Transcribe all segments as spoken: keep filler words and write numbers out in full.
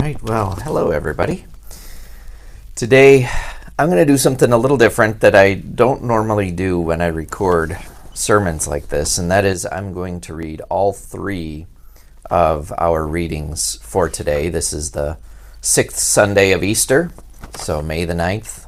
right, well, hello everybody. Today I'm going to do something a little different that I don't normally do when I record sermons like this, and that is I'm going to read all three of our readings for today. This is the sixth Sunday of Easter, so May the ninth,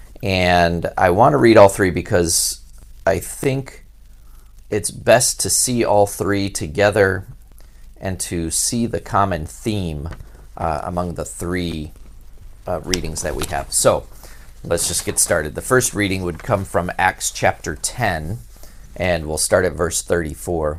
and I want to read all three because I think it's best to see all three together and to see the common theme uh, among the three uh, readings that we have. So let's just get started. The first reading would come from Acts chapter ten, and we'll start at verse thirty-four.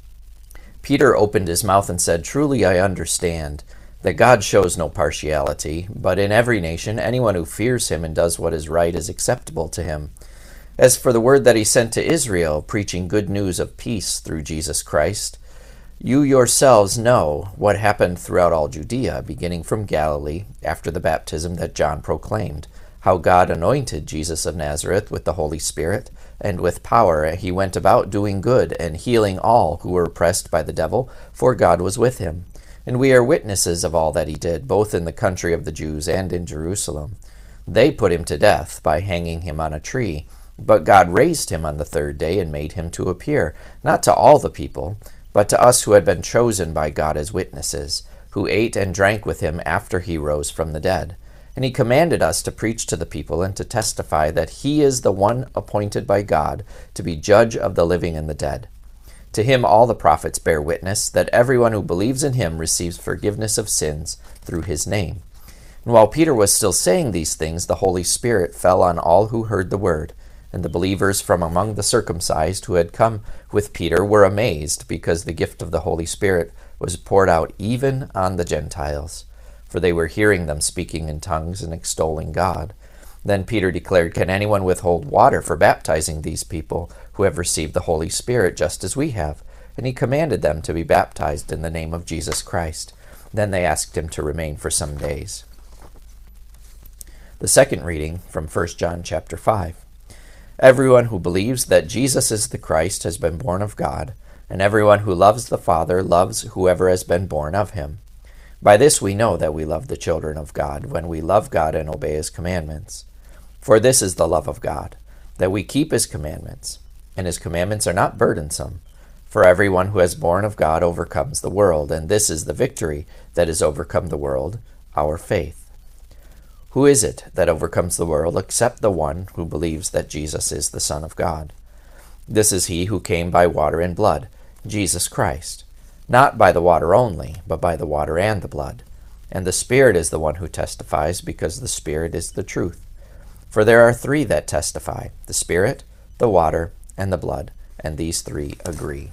Peter opened his mouth and said, "Truly I understand that God shows no partiality, but in every nation anyone who fears him and does what is right is acceptable to him. As for the word that he sent to Israel, preaching good news of peace through Jesus Christ, you yourselves know what happened throughout all Judea, beginning from Galilee, after the baptism that John proclaimed, how God anointed Jesus of Nazareth with the Holy Spirit and with power. He went about doing good and healing all who were oppressed by the devil, for God was with him. And we are witnesses of all that he did, both in the country of the Jews and in Jerusalem. They put him to death by hanging him on a tree, but God raised him on the third day and made him to appear, not to all the people, but to us who had been chosen by God as witnesses, who ate and drank with him after he rose from the dead. And he commanded us to preach to the people and to testify that he is the one appointed by God to be judge of the living and the dead. To him all the prophets bear witness that everyone who believes in him receives forgiveness of sins through his name." And while Peter was still saying these things, the Holy Spirit fell on all who heard the word. And the believers from among the circumcised who had come with Peter were amazed, because the gift of the Holy Spirit was poured out even on the Gentiles, for they were hearing them speaking in tongues and extolling God. Then Peter declared, "Can anyone withhold water for baptizing these people who have received the Holy Spirit just as we have?" And he commanded them to be baptized in the name of Jesus Christ. Then they asked him to remain for some days. The second reading from First John chapter five. Everyone who believes that Jesus is the Christ has been born of God, and everyone who loves the Father loves whoever has been born of him. By this we know that we love the children of God, when we love God and obey his commandments. For this is the love of God, that we keep his commandments, and his commandments are not burdensome. For everyone who has born of God overcomes the world, and this is the victory that has overcome the world, our faith. Who is it that overcomes the world except the one who believes that Jesus is the Son of God? This is he who came by water and blood, Jesus Christ. Not by the water only, but by the water and the blood. And the Spirit is the one who testifies, because the Spirit is the truth. For there are three that testify, the Spirit, the water, and the blood, and these three agree.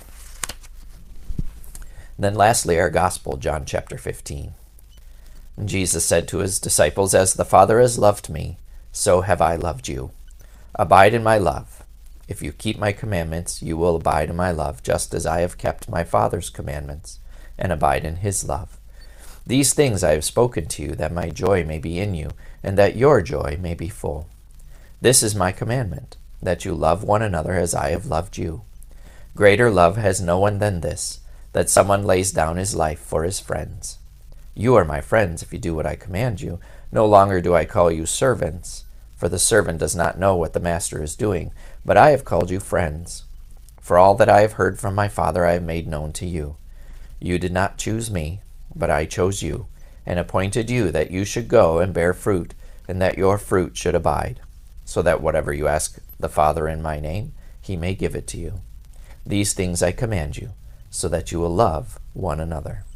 And then lastly, our gospel, John chapter fifteen. And Jesus said to his disciples, "As the Father has loved me, so have I loved you. Abide in my love. If you keep my commandments, you will abide in my love, just as I have kept my Father's commandments, and abide in his love. These things I have spoken to you, that my joy may be in you, and that your joy may be full. This is my commandment, that you love one another as I have loved you. Greater love has no one than this, that someone lays down his life for his friends. You are my friends if you do what I command you. No longer do I call you servants, for the servant does not know what the master is doing, but I have called you friends. For all that I have heard from my Father I have made known to you. You did not choose me, but I chose you, and appointed you that you should go and bear fruit, and that your fruit should abide, so that whatever you ask the Father in my name, he may give it to you. These things I command you, so that you will love one another."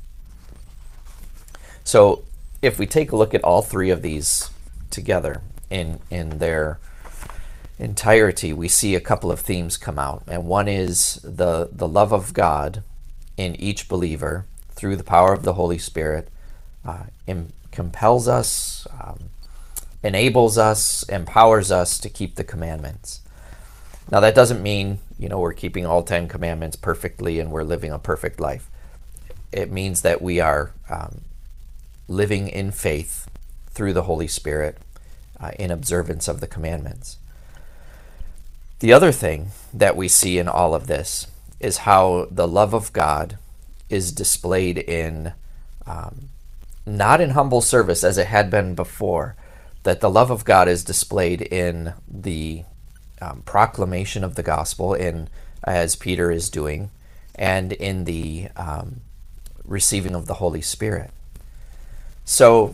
So if we take a look at all three of these together in, in their entirety, we see a couple of themes come out. And one is the, the love of God in each believer through the power of the Holy Spirit uh, im- compels us, um, enables us, empowers us to keep the commandments. Now that doesn't mean, you know, we're keeping all ten commandments perfectly and we're living a perfect life. It means that we are um, living in faith through the Holy Spirit uh, in observance of the commandments. The other thing that we see in all of this is how the love of God is displayed in um, not in humble service as it had been before, that the love of God is displayed in the um, proclamation of the gospel, in as Peter is doing, and in the um, receiving of the Holy Spirit. So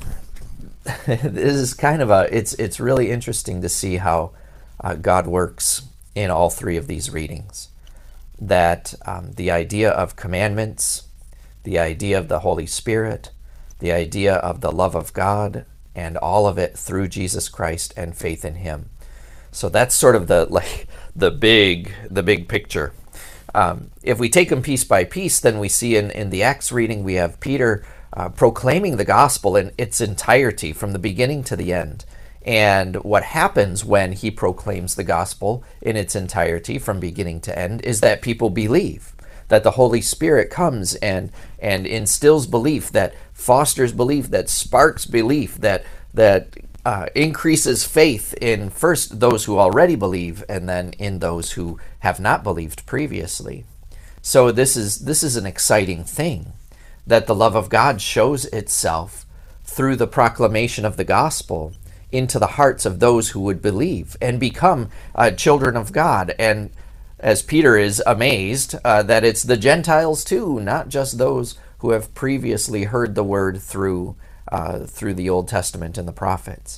this is kind of a, it's it's really interesting to see how uh, God works in all three of these readings. That um, the idea of commandments, the idea of the Holy Spirit, the idea of the love of God, and all of it through Jesus Christ and faith in Him. So that's sort of the like the big the big picture. Um, if we take them piece by piece, then we see in, in the Acts reading we have Peter uh, proclaiming the gospel in its entirety from the beginning to the end. And what happens when he proclaims the gospel in its entirety from beginning to end is that people believe, that the Holy Spirit comes and and instills belief, that fosters belief, that sparks belief, that that uh, increases faith in first those who already believe and then in those who have not believed previously. So this is this is an exciting thing, that the love of God shows itself through the proclamation of the gospel into the hearts of those who would believe and become uh, children of God. And as Peter is amazed uh, that it's the Gentiles too, not just those who have previously heard the word through uh, through the Old Testament and the prophets.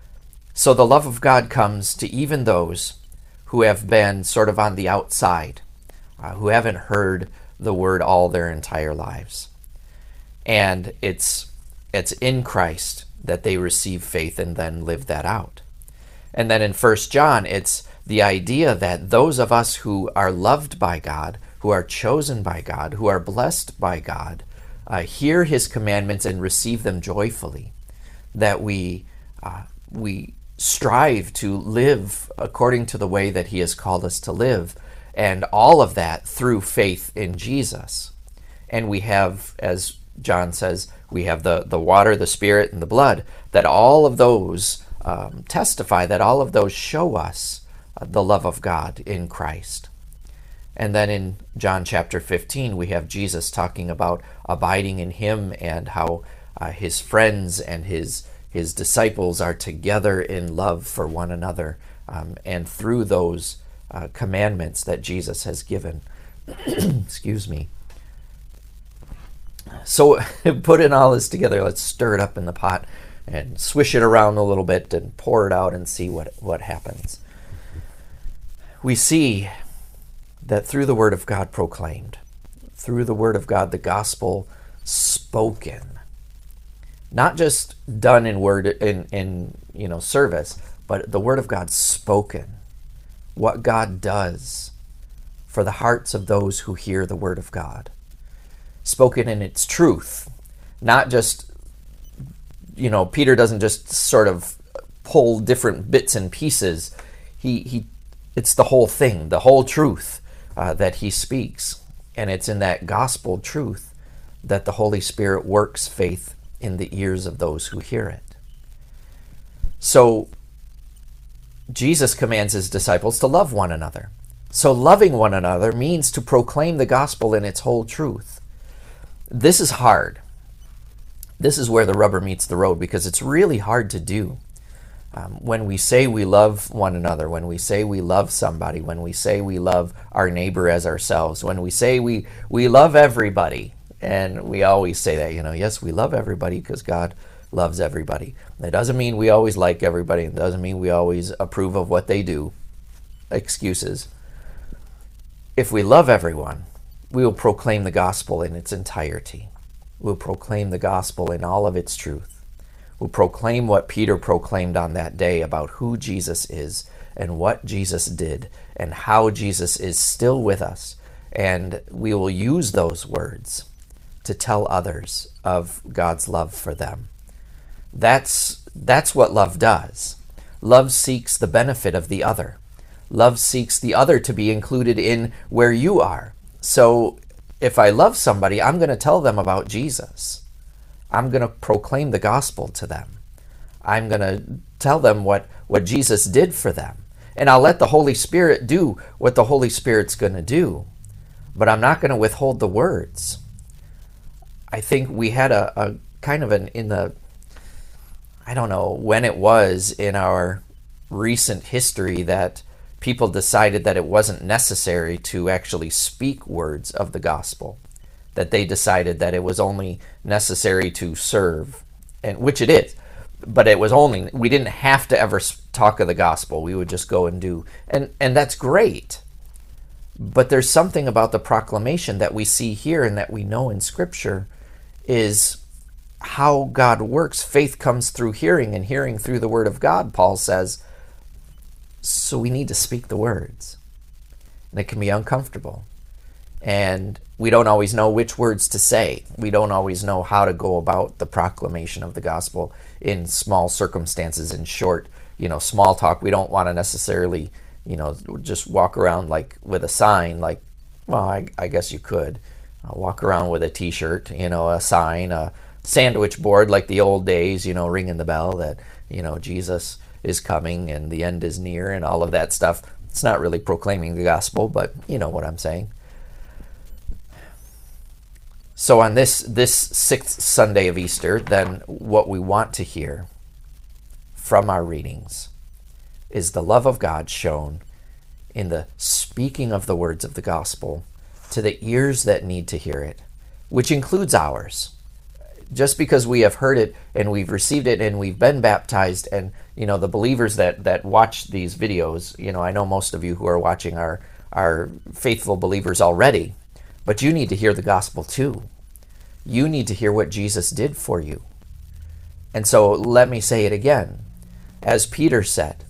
So the love of God comes to even those who have been sort of on the outside, uh, who haven't heard the word all their entire lives. And it's it's in Christ that they receive faith and then live that out. And then in First John, it's the idea that those of us who are loved by God, who are chosen by God, who are blessed by God, uh, hear His commandments and receive them joyfully, that we uh, we strive to live according to the way that He has called us to live, and all of that through faith in Jesus. And we have, as John says, we have the, the water, the Spirit, and the blood, that all of those um, testify, that all of those show us uh, the love of God in Christ. And then in John chapter fifteen, we have Jesus talking about abiding in Him and how uh, His friends and His His disciples are together in love for one another, um, and through those uh, commandments that Jesus has given. Excuse me. So putting all this together, let's stir it up in the pot and swish it around a little bit and pour it out and see what, what happens. We see that through the Word of God proclaimed, through the Word of God, the gospel spoken, not just done in word in, in you know service, but the Word of God spoken, what God does for the hearts of those who hear the Word of God. Spoken in its truth, not just, you know, Peter doesn't just sort of pull different bits and pieces. He, he, it's the whole thing, the whole truth uh, that he speaks. And it's in that gospel truth that the Holy Spirit works faith in the ears of those who hear it. So Jesus commands His disciples to love one another. So loving one another means to proclaim the gospel in its whole truth. This is hard. This is where the rubber meets the road, because it's really hard to do. Um, when we say we love one another, when we say we love somebody, when we say we love our neighbor as ourselves, when we say we, we love everybody, and we always say that, you know, yes, we love everybody because God loves everybody. It doesn't mean we always like everybody. It doesn't mean we always approve of what they do. Excuses. If we love everyone, we will proclaim the gospel in its entirety. We'll proclaim the gospel in all of its truth. We'll proclaim what Peter proclaimed on that day about who Jesus is and what Jesus did and how Jesus is still with us. And we will use those words to tell others of God's love for them. That's, that's what love does. Love seeks the benefit of the other. Love seeks the other to be included in where you are. So if I love somebody, I'm going to tell them about Jesus. I'm going to proclaim the gospel to them. I'm going to tell them what, what Jesus did for them. And I'll let the Holy Spirit do what the Holy Spirit's going to do. But I'm not going to withhold the words. I think we had a, a kind of an in the, I don't know when it was in our recent history that people decided that it wasn't necessary to actually speak words of the gospel, that they decided that it was only necessary to serve, and which it is, but it was only, we didn't have to ever talk of the gospel. We would just go and do, and and that's great. But there's something about the proclamation that we see here and that we know in Scripture is how God works. Faith comes through hearing, and hearing through the Word of God, Paul says. So we need to speak the words. And it can be uncomfortable. And we don't always know which words to say. We don't always know how to go about the proclamation of the gospel in small circumstances, in short, you know, small talk. We don't want to necessarily, you know, just walk around like with a sign, like, well, I, I guess you could uh, walk around with a t-shirt, you know, a sign, a sandwich board like the old days, you know, ringing the bell that, you know, Jesus is coming and the end is near and all of that stuff. It's not really proclaiming the gospel, but you know what I'm saying. So on this this sixth Sunday of Easter, then what we want to hear from our readings is the love of God shown in the speaking of the words of the gospel to the ears that need to hear it, which includes ours. Just because we have heard it and we've received it and we've been baptized, and you know the believers that that watch these videos, you know, I know most of you who are watching are are faithful believers already, but you need to hear the gospel too. You need to hear what Jesus did for you. And so let me say it again. As Peter said,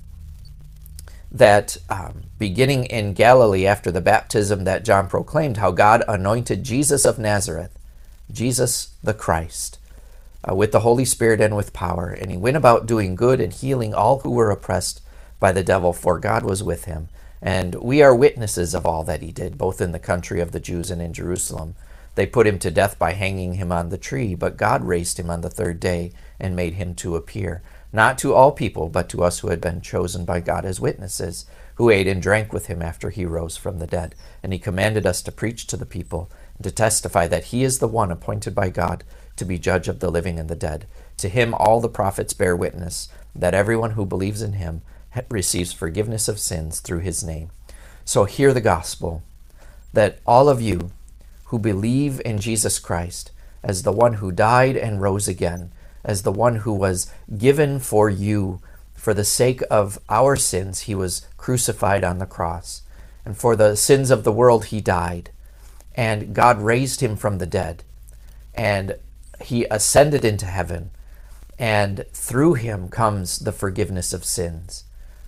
that um, beginning in Galilee after the baptism that John proclaimed, how God anointed Jesus of Nazareth, Jesus the Christ, uh, with the Holy Spirit and with power. And he went about doing good and healing all who were oppressed by the devil, for God was with him. And we are witnesses of all that he did, both in the country of the Jews and in Jerusalem. They put him to death by hanging him on the tree, but God raised him on the third day and made him to appear, not to all people, but to us who had been chosen by God as witnesses, who ate and drank with him after he rose from the dead. And he commanded us to preach to the people, to testify that he is the one appointed by God to be judge of the living and the dead. To him all the prophets bear witness that everyone who believes in him receives forgiveness of sins through his name. So hear the gospel, that all of you who believe in Jesus Christ as the one who died and rose again, as the one who was given for you, for the sake of our sins, he was crucified on the cross. And for the sins of the world, he died. And God raised him from the dead, and he ascended into heaven, and through him comes the forgiveness of sins.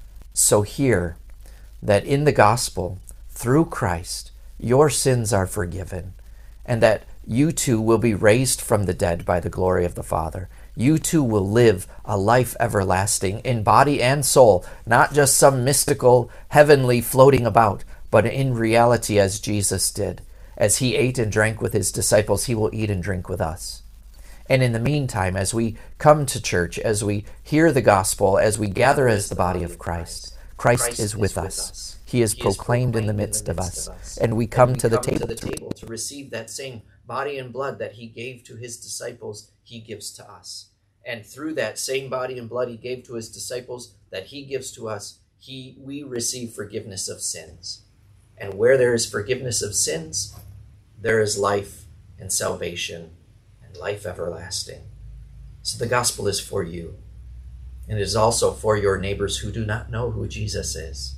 So hear that in the gospel, through Christ, your sins are forgiven, and that you too will be raised from the dead by the glory of the Father. You too will live a life everlasting in body and soul, not just some mystical, heavenly floating about, but in reality as Jesus did. As he ate and drank with his disciples, he will eat and drink with us. And in the meantime, as we come to church, as we hear the gospel, as we gather as the body of Christ, Christ is with us. He is proclaimed in the midst of us. And we come to the table to receive that same body and blood that he gave to his disciples, he gives to us. And through that same body and blood he gave to his disciples that he gives to us, he we receive forgiveness of sins. And where there is forgiveness of sins, there is life and salvation and life everlasting. So the gospel is for you. And it is also for your neighbors who do not know who Jesus is.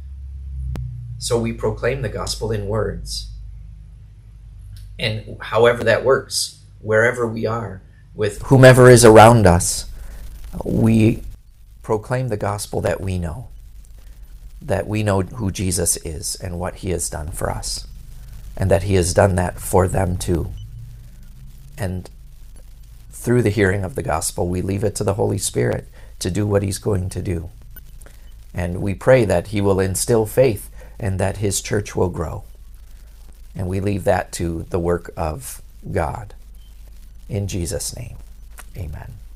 So we proclaim the gospel in words. And however that works, wherever we are, with whomever is around us, we proclaim the gospel that we know. That we know who Jesus is and what he has done for us. And that he has done that for them too. And through the hearing of the gospel, we leave it to the Holy Spirit to do what he's going to do. And we pray that he will instill faith and that his church will grow. And we leave that to the work of God. In Jesus' name, amen.